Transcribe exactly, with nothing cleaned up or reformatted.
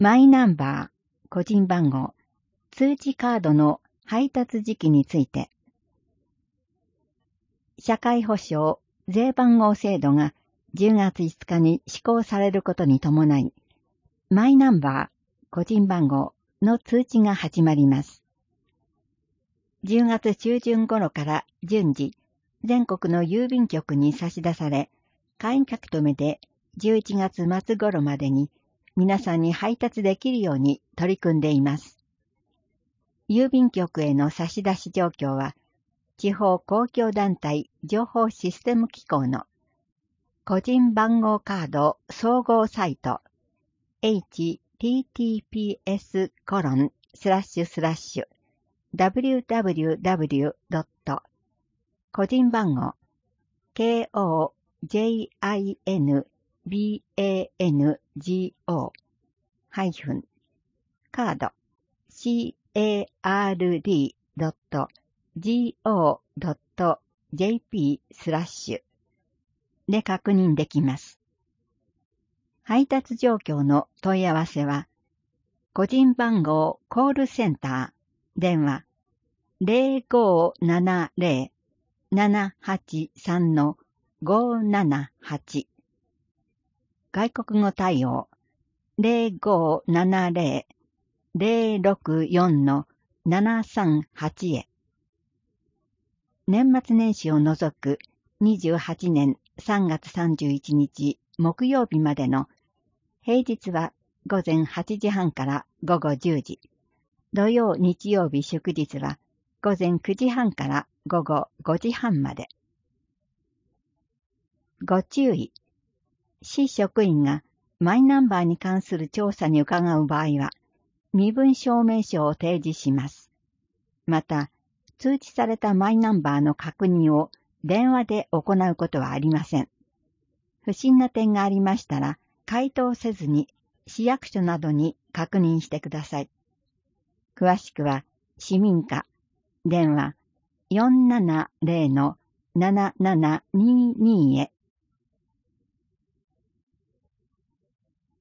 マイナンバー、個人番号、通知カードの配達時期について、社会保障税番号制度がじゅうがついつかに施行されることに伴い、マイナンバー、個人番号の通知が始まります。じゅうがつ中旬頃から順次、全国の郵便局に差し出され、簡易書き留めでじゅういちがつ末頃までに皆さんに配達できるように取り組んでいます。郵便局への差し出し状況は、地方公共団体情報システム機構の個人番号カード総合サイト エイチティーティーピーエスコロンスラッシュスラッシュダブリューダブリューダブリュードット 個人番号 ケーオージェイアイエヌビーエーエヌジーオー ハイフンカード シーエーアールディードットジーオードットジェーピー スラッシュで確認できます。配達状況の問い合わせは、個人番号コールセンター、電話 ゼロごーななゼロ ななはちさん ごーななはち、外国語対応 ゼロごーななゼロ ゼロろくよん ななさんはち へ。年末年始を除くにじゅうはちねんさんがつさんじゅういちにち木曜日までの平日は午前はちじはんから午後じゅうじ、土曜日曜日祝日は午前くじはんから午後ごじはんまで。ご注意。市職員がマイナンバーに関する調査に伺う場合は、身分証明書を提示します。また、通知されたマイナンバーの確認を電話で行うことはありません。不審な点がありましたら、回答せずに市役所などに確認してください。詳しくは、市民課、電話 よんななゼロ ななななにーにー へ